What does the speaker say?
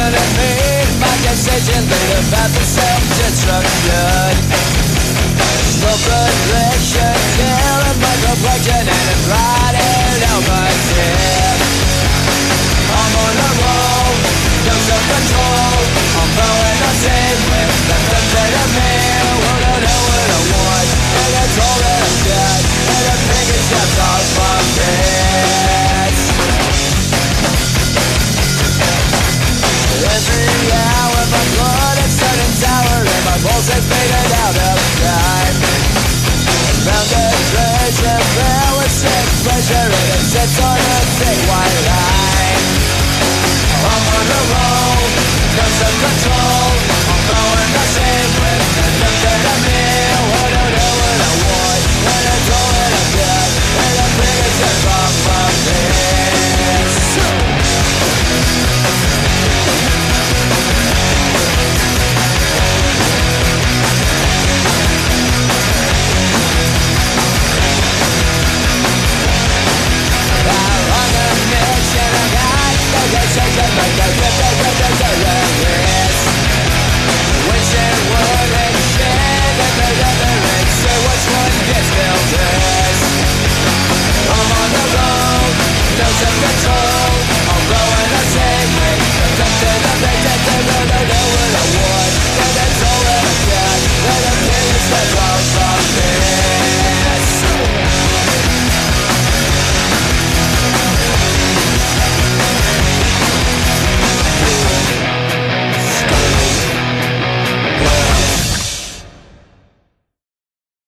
gonna meet my decision later about the self-destruction. Slow progression, killing my complexion, and it's riding out my tears. I'm on a roll, no self-control. I'm blowing the same with nothing better me. I wanna know what I want, and that's all that I've got. And I'm taking shots off my face. Every hour my blood is turning sour, and my pulse has faded out of time. Found a treasure, there was sick pleasure, and it sits on a thing.